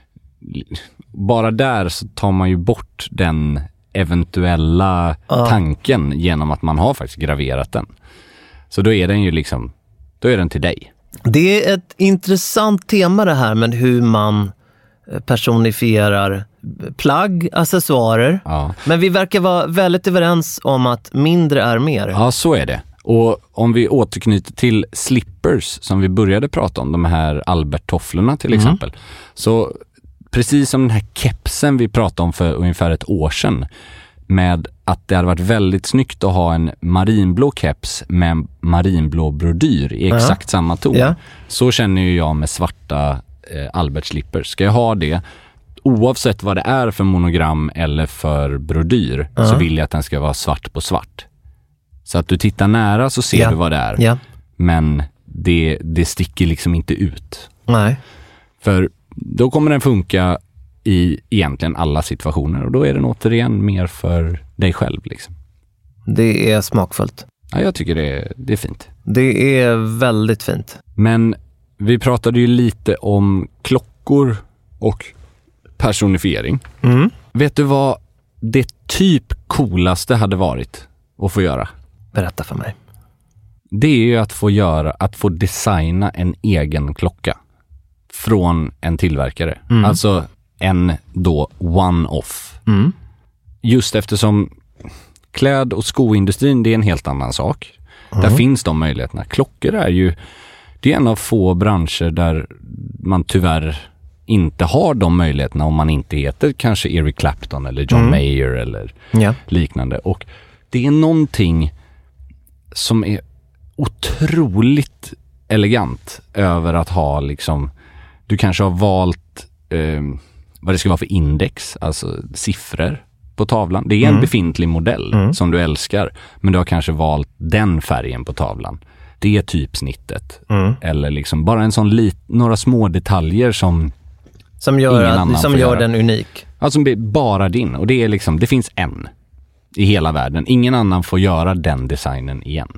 bara där så tar man ju bort den eventuella ja. tanken genom att man har faktiskt graverat den. Så då är den ju liksom, då är den till dig. Det är ett intressant tema det här med hur man personifierar plagg, accessoarer. Ja. Men vi verkar vara väldigt överens om att mindre är mer. Ja, så är det. Och om vi återknyter till slippers som vi började prata om, de här Albert-tofflorna till Mm. exempel. Så precis som den här kepsen vi pratade om för ungefär ett år sedan. med att det hade varit väldigt snyggt att ha en marinblå keps med marinblå brodyr i exakt uh-huh. samma ton. Yeah. Så känner ju jag med svarta eh, Albert-slipper. Ska jag ha det, oavsett vad det är för monogram eller för brodyr, uh-huh. så vill jag att den ska vara svart på svart. Så att du tittar nära så ser yeah. du vad det är. Yeah. Men det, det sticker liksom inte ut. Nej. För då kommer den funka i egentligen alla situationer. Och då är den återigen mer för dig själv. Liksom. Det är smakfullt. Ja, jag tycker det är, det är fint. Det är väldigt fint. Men vi pratade ju lite om klockor och personifiering. Mm. Vet du vad det typ coolaste hade varit att få göra? Berätta för mig. Det är ju att få göra, att få designa en egen klocka från en tillverkare. Mm. Alltså en då one-off. Mm. Just eftersom kläd- och skoindustrin, det är en helt annan sak. Mm. Där finns de möjligheterna. Klockor är ju, det är en av få branscher där man tyvärr inte har de möjligheterna om man inte heter kanske Eric Clapton eller John mm. Mayer eller ja. liknande. Och det är någonting som är otroligt elegant över att ha liksom, du kanske har valt eh, vad det ska vara för index, alltså siffror på tavlan. Det är en mm. befintlig modell mm. som du älskar, men du har kanske valt den färgen på tavlan. Det är typsnittet. Mm. Eller liksom bara en sån lit, några små detaljer som som gör, ingen annan som gör den unik. Alltså bara din. Och det är liksom, det finns en i hela världen. Ingen annan får göra den designen igen.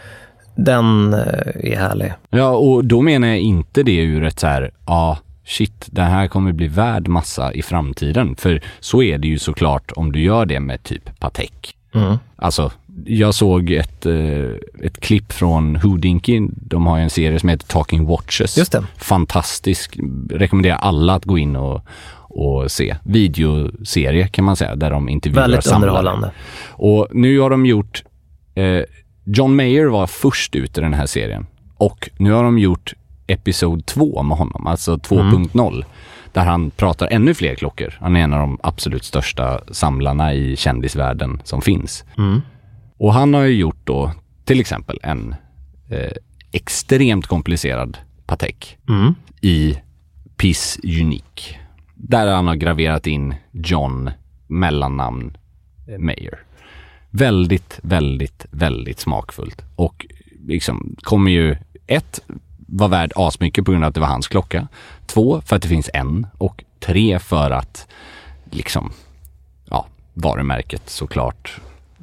Den är härlig. Ja, och då menar jag inte det ur ett så här, ja, ah, shit, det här kommer bli värd massa i framtiden. För så är det ju såklart om du gör det med typ Patek. Mm. Alltså, jag såg ett, ett klipp från Houdinky. De har ju en serie som heter Talking Watches. Just det. Fantastisk. Rekommenderar alla att gå in och, och se. Videoserie kan man säga, där de intervjuar väldigt samlare. Underhållande. Och nu har de gjort... Eh, John Mayer var först ut i den här serien. Och nu har de gjort episod två med honom, alltså två punkt noll. Mm. Där han pratar ännu fler klockor. Han är en av de absolut största samlarna i kändisvärlden som finns. Mm. Och han har ju gjort då till exempel en eh, extremt komplicerad Patek mm. i Piece Unique. Där han har graverat in John mellannamn eh, Mayer. Väldigt, väldigt, väldigt smakfullt. Och liksom kommer ju ett var värd asmycket på grund av att det var hans klocka. Två, för att det finns en. Och tre, för att liksom, ja, varumärket såklart.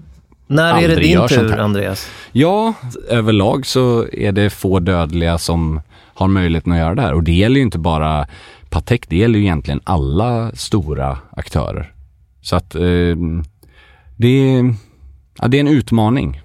När är det din tur, Andreas? Ja, överlag så är det få dödliga som har möjligheten att göra det här. Och det gäller ju inte bara Patek, det gäller ju egentligen alla stora aktörer. Så att eh, det, är, ja, det är en utmaning.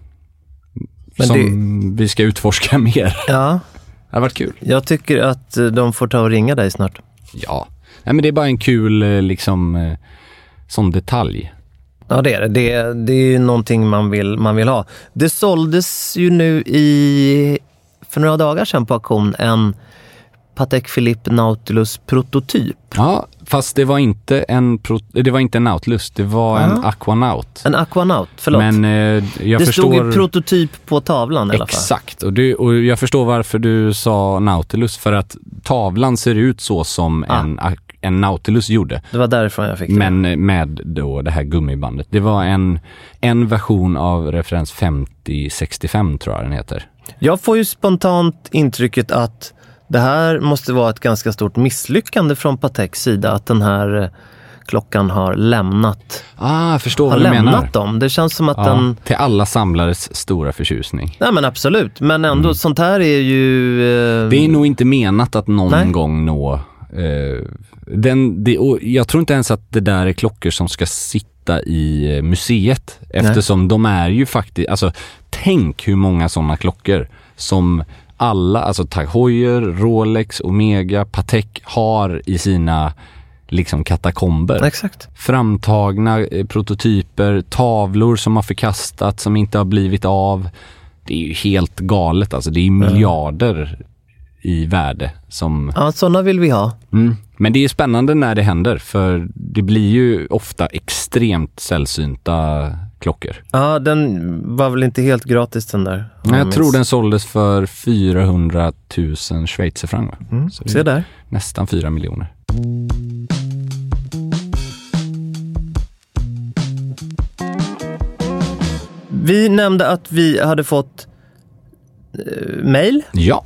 Men som det... vi ska utforska mer. Ja. Det har varit kul. Jag tycker att de får ta och ringa dig snart. Ja, nej, men det är bara en kul liksom sån detalj. Ja, det är det. Det, det är ju någonting man vill, man vill ha. Det såldes ju nu i för några dagar sedan på auktion en Patek Philippe Nautilus prototyp. Ja, fast det var inte en pro, det var inte en Nautilus, det var ja. en Aquanaut. En Aquanaut, förlåt. Men eh, jag det förstår... stod ju prototyp på tavlan i alla fall. Exakt, och, du, och jag förstår varför du sa Nautilus, för att tavlan ser ut så som ah. en, en Nautilus gjorde. Det var därifrån jag fick det. Men med då det här gummibandet. Det var en, en version av referens femtio sextiofem tror jag den heter. Jag får ju spontant intrycket att det här måste vara ett ganska stort misslyckande från Pateks sida, att den här klockan har lämnat ah, förstår har vad du lämnat menar. dem. Det känns som att ja, den... till alla samlares stora förtjusning. Nej, men absolut. Men ändå, mm. sånt här är ju... Eh... Det är nog inte menat att någon Nej. gång nå... Eh, den, det, och jag tror inte ens att det där är klockor som ska sitta i museet. Eftersom Nej. de är ju faktiskt... Alltså, tänk hur många sådana klockor som... alla, alltså Tag Heuer, Rolex, Omega, Patek har i sina liksom katakomber. Exakt. Framtagna eh, prototyper, tavlor som har förkastats, som inte har blivit av. Det är ju helt galet, alltså det är miljarder mm. i värde som... Ja, sådana vill vi ha. Mm. Men det är spännande när det händer, för det blir ju ofta extremt sällsynta klockor. Ja, den var väl inte helt gratis den där. Jag, jag tror den såldes för fyrahundratusen schweizerfranc. Va? Mm, se där. Nästan fyra miljoner. Vi nämnde att vi hade fått eh, mail. Ja.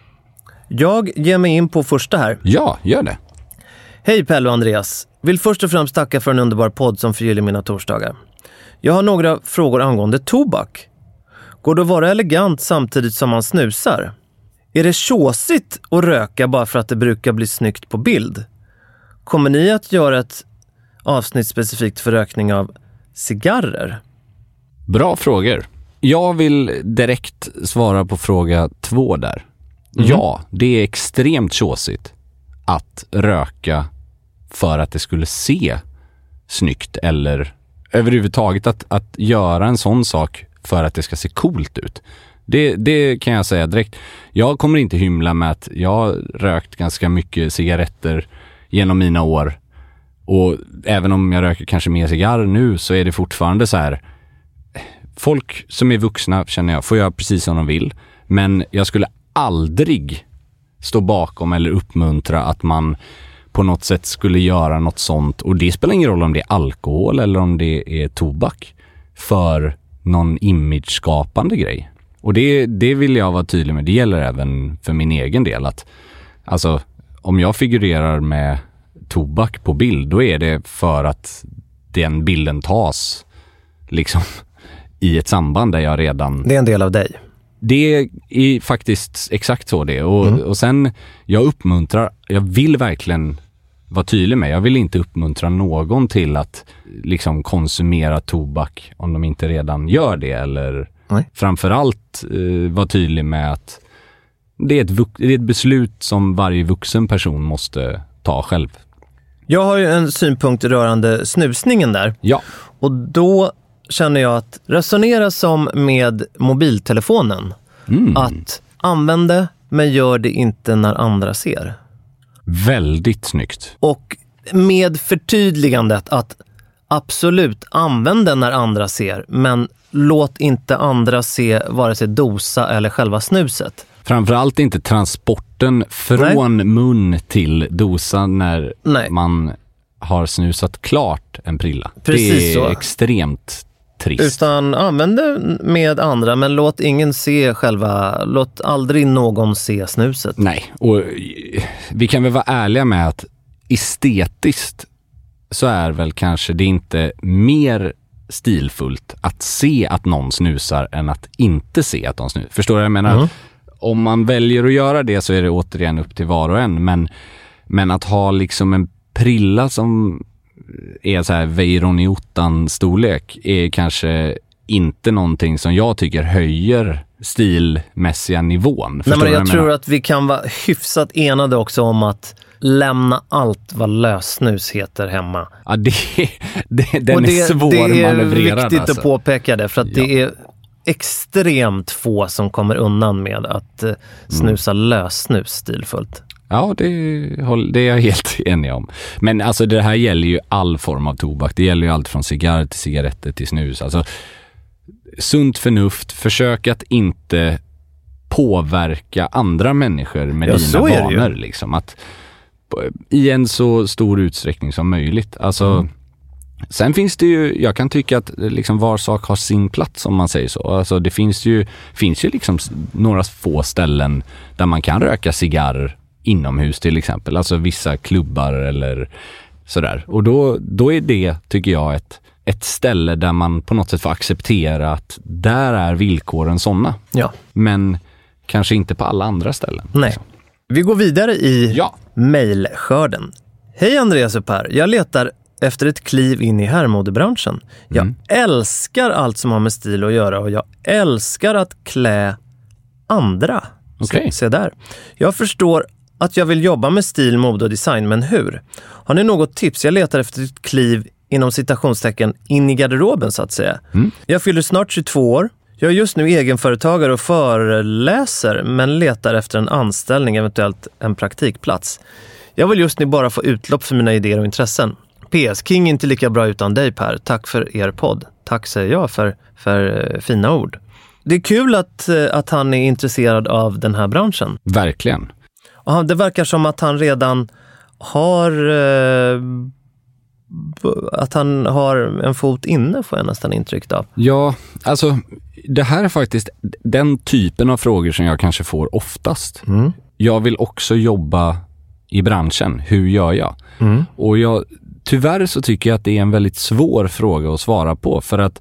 Jag ger mig in på första här. Ja, gör det. Hej Pelle och Andreas. Vill först och främst tacka för en underbar podd som förgyller mina torsdagar. Jag har några frågor angående tobak. Går det att vara elegant samtidigt som man snusar? Är det tjåsigt att röka bara för att det brukar bli snyggt på bild? Kommer ni att göra ett avsnitt specifikt för rökning av cigarrer? Bra frågor. Jag vill direkt svara på fråga två där. Mm. Ja, det är extremt tjåsigt att röka för att det skulle se snyggt, eller överhuvudtaget att, att göra en sån sak för att det ska se coolt ut. Det, det kan jag säga direkt. Jag kommer inte hymla med att jag har rökt ganska mycket cigaretter genom mina år, och även om jag röker kanske mer cigarr nu, så är det fortfarande så här. Folk som är vuxna, känner jag, får göra precis som de vill, men jag skulle aldrig stå bakom eller uppmuntra att man på något sätt skulle göra något sånt, och det spelar ingen roll om det är alkohol eller om det är tobak, för någon image-skapande grej. Och det, det vill jag vara tydlig med. Det gäller även för min egen del, att alltså, om jag figurerar med tobak på bild, då är det för att den bilden tas liksom i ett samband där jag redan... Det är en del av dig. Det är faktiskt exakt så det. Och, mm. och sen, jag uppmuntrar, jag vill verkligen vara tydlig med, jag vill inte uppmuntra någon till att liksom konsumera tobak om de inte redan gör det, eller Nej. framförallt eh, vara tydlig med att det är, ett, det är ett beslut som varje vuxen person måste ta själv. Jag har ju en synpunkt rörande snusningen där. Ja. Och då känner jag att resonera som med mobiltelefonen. Mm. Att använda, men gör det inte när andra ser. Väldigt snyggt. Och med förtydligandet att absolut använda när andra ser, men låt inte andra se vare sig dosa eller själva snuset. Framförallt inte transporten från Nej. mun till dosa när Nej. man har snusat klart en prilla. Precis det är så. Extremt trist. Utan använd det med andra, men låt ingen se själva, låt aldrig någon se snuset. Nej, och vi kan väl vara ärliga med att estetiskt så är väl kanske det inte mer stilfullt att se att någon snusar än att inte se att de snusar. Förstår du vad jag menar? Mm. Om man väljer att göra det så är det återigen upp till var och en, men, men att ha liksom en prilla som är så här Weiron i ottan storlek är kanske inte någonting som jag tycker höjer stilmässiga nivån. Nej, men jag, jag tror att vi kan vara hyfsat enade också om att lämna allt vad lössnus heter hemma. Ja, det, det, den det, är svårmanövrerad. Det är viktigt alltså. att påpeka det, för att ja. det är extremt få som kommer undan med att uh, snusa mm. lössnus stilfullt. Ja, det, det är jag helt enig om. Men alltså det här gäller ju all form av tobak. Det gäller ju allt från cigarr till cigaretter till snus. Alltså sunt förnuft, försök att inte påverka andra människor med ja, dina vanor. Liksom. Att, i en så stor utsträckning som möjligt. Alltså, mm. Sen finns det ju, jag kan tycka att liksom var sak har sin plats, om man säger så. Alltså det finns ju, finns ju liksom några få ställen där man kan röka cigarr inomhus till exempel. Alltså vissa klubbar eller sådär. Och då, då är det, tycker jag, ett, ett ställe där man på något sätt får acceptera att där är villkoren sådana. Ja. Men kanske inte på alla andra ställen. Nej. Liksom. Vi går vidare i ja. mejlskörden. Hej Andreas och Per, jag letar efter ett kliv in i herrmodebranschen. Jag mm. älskar allt som har med stil att göra, och jag älskar att klä andra. Okay. Se, se där. Jag förstår att jag vill jobba med stil, mode och design, men hur? Har ni något tips? Jag letar efter ett kliv inom citationstecken in i garderoben, så att säga. Mm. Jag fyller snart tjugotvå år. Jag är just nu egenföretagare och föreläser, men letar efter en anställning, eventuellt en praktikplats. Jag vill just nu bara få utlopp för mina idéer och intressen. P S. King är inte lika bra utan dig, Per. Tack för er podd. Tack säger jag för, för uh, fina ord. Det är kul att, uh, att han är intresserad av den här branschen. Verkligen. Och det verkar som att han redan har uh, att han har en fot inne, får jag nästan intryck av. Ja, alltså det här är faktiskt den typen av frågor som jag kanske får oftast. Mm. Jag vill också jobba i branschen. Hur gör jag? Mm. Och jag, tyvärr så tycker jag att det är en väldigt svår fråga att svara på, för att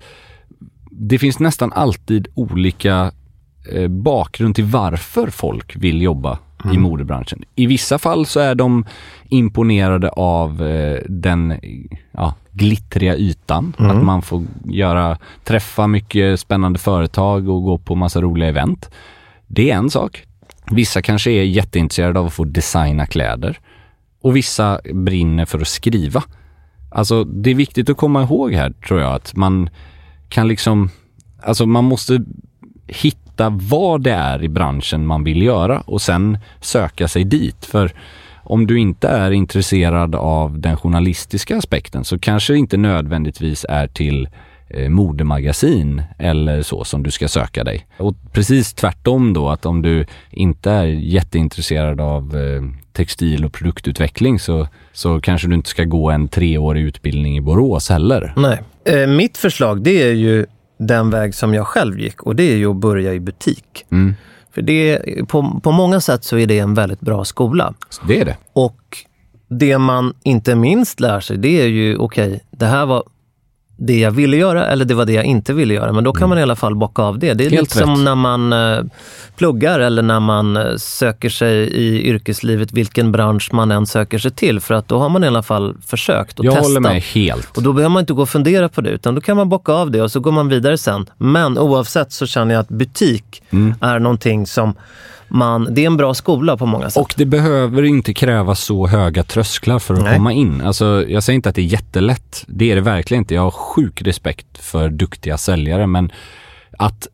det finns nästan alltid olika eh, bakgrund till varför folk vill jobba mm. i modebranschen. I vissa fall så är de imponerade av eh, den ja, glittriga ytan. Mm. Att man får göra, träffa mycket spännande företag och gå på massa roliga event. Det är en sak. Vissa kanske är jätteintresserade av att få designa kläder. Och vissa brinner för att skriva. Alltså det är viktigt att komma ihåg här, tror jag, att man kan liksom, alltså man måste hitta vad det är i branschen man vill göra och sen söka sig dit. För om du inte är intresserad av den journalistiska aspekten så kanske det inte nödvändigtvis är till eh, modemagasin eller så som du ska söka dig. Och precis tvärtom då, att om du inte är jätteintresserad av eh, textil- och produktutveckling så, så kanske du inte ska gå en treårig utbildning i Borås heller. Nej. Eh, mitt förslag, det är ju den väg som jag själv gick, och det är ju att börja i butik. Mm. För det, på, på många sätt så är det en väldigt bra skola. Det är det. Och det man inte minst lär sig, det är ju okej, okay, det här var det jag ville göra eller det var det jag inte ville göra. Men då kan mm. man i alla fall bocka av det. Det är lite som när man eh, pluggar eller när man eh, söker sig i yrkeslivet, vilken bransch man än söker sig till. För att då har man i alla fall försökt och jag testat. Jag håller med helt. Och då behöver man inte gå och fundera på det, utan då kan man bocka av det och så går man vidare sen. Men oavsett så känner jag att butik mm. är någonting som man, det är en bra skola på många sätt. Och det behöver inte kräva så höga trösklar för att Nej. komma in. Alltså, jag säger inte att det är jättelätt. Det är det verkligen inte. Jag har sjuk respekt för duktiga säljare. Men att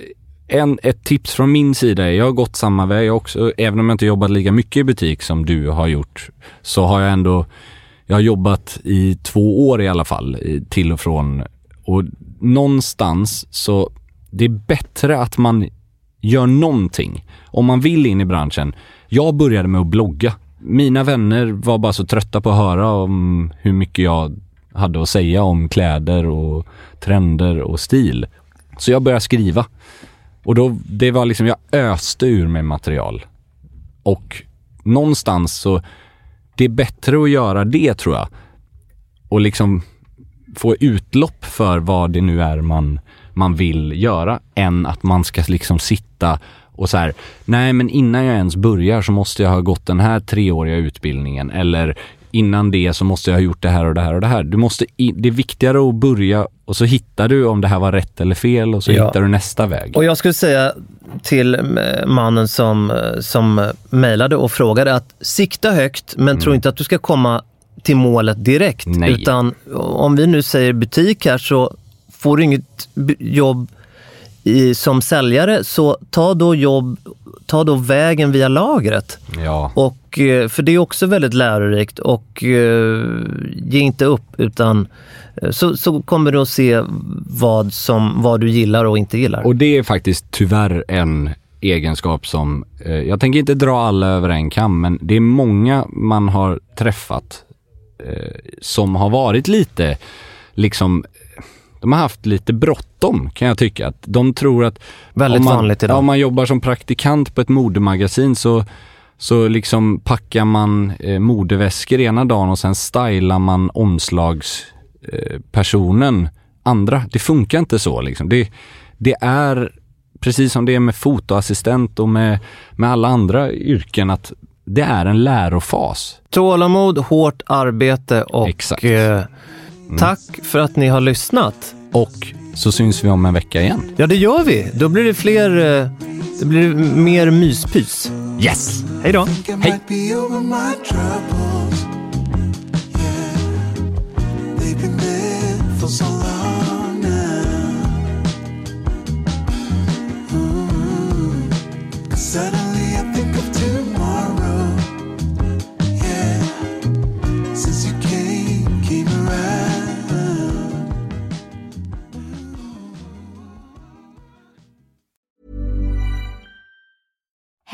en, ett tips från min sida är, jag har gått samma väg också. Även om jag inte jobbat lika mycket i butik som du har gjort, så har jag ändå jag har jobbat i två år i alla fall till och från. Och någonstans så det är bättre att man gör någonting. Om man vill in i branschen. Jag började med att blogga. Mina vänner var bara så trötta på att höra om hur mycket jag hade att säga om kläder och trender och stil. Så jag började skriva. Och då, det var liksom, jag öste ur med material. Och någonstans så, det är bättre att göra det, tror jag. Och liksom få utlopp för vad det nu är man, man vill göra, än att man ska liksom sitta och så här, nej men innan jag ens börjar så måste jag ha gått den här treåriga utbildningen, eller innan det så måste jag ha gjort det här och det här och det här. Du måste, det är viktigare att börja och så hittar du om det här var rätt eller fel och så ja. hittar du nästa väg. Och jag skulle säga till mannen som, som mejlade och frågade att sikta högt, men mm. tro inte att du ska komma till målet direkt. Nej. Utan om vi nu säger butik här, så får du inget jobb i, som säljare, så ta då jobb, ta då vägen via lagret. Ja. Och, för det är också väldigt lärorikt, och ge inte upp, utan så, så kommer du att se vad, som, vad du gillar och inte gillar. Och det är faktiskt tyvärr en egenskap som, eh, jag tänker inte dra alla över en kam, men det är många man har träffat eh, som har varit lite liksom, de har haft lite bråttom, kan jag tycka. Att de tror att väldigt om man, vanligt idag. Om man jobbar som praktikant på ett modemagasin så, så liksom packar man eh, modeväskor ena dagen och sen stylar man omslagspersonen eh, andra. Det funkar inte så liksom. Det, det är precis som det är med fotoassistent och med, med alla andra yrken, att det är en lärofas. Tålamod, hårt arbete och Exakt. Eh, tack mm. för att ni har lyssnat. Och så syns vi om en vecka igen. Ja, det gör vi. Då blir det fler, det blir mer myspys. Yes! Hej då. Hej. Suddenly I think of tomorrow. Yeah.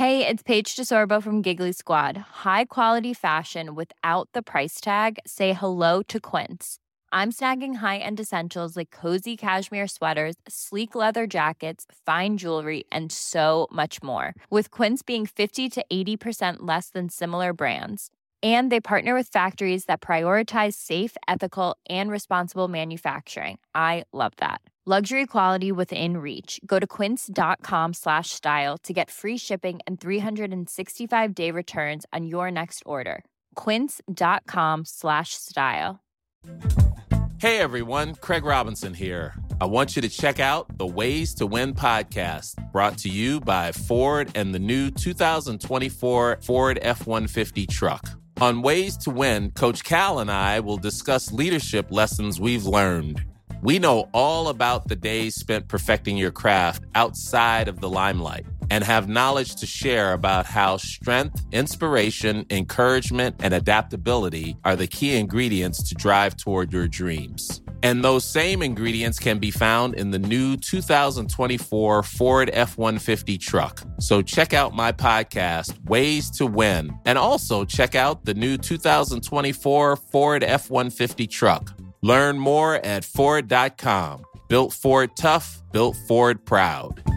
Hey, it's Paige DeSorbo from Giggly Squad. High quality fashion without the price tag. Say hello to Quince. I'm snagging high-end essentials like cozy cashmere sweaters, sleek leather jackets, fine jewelry, and so much more. With Quince being fifty to eighty percent less than similar brands. And they partner with factories that prioritize safe, ethical, and responsible manufacturing. I love that. Luxury quality within reach. Go to quince.com slash style to get free shipping and three sixty-five day returns on your next order. Quince.com slash style. Hey everyone, Craig Robinson here. I want you to check out the Ways to Win podcast, brought to you by Ford and the new two thousand twenty-four Ford F one fifty truck. On Ways to Win, Coach Cal and I will discuss leadership lessons we've learned. We know all about the days spent perfecting your craft outside of the limelight and have knowledge to share about how strength, inspiration, encouragement, and adaptability are the key ingredients to drive toward your dreams. And those same ingredients can be found in the new two thousand twenty-four Ford F one fifty truck. So check out my podcast, Ways to Win, and also check out the new two thousand twenty-four Ford F one fifty truck. Learn more at Ford dot com. Built Ford tough, built Ford proud.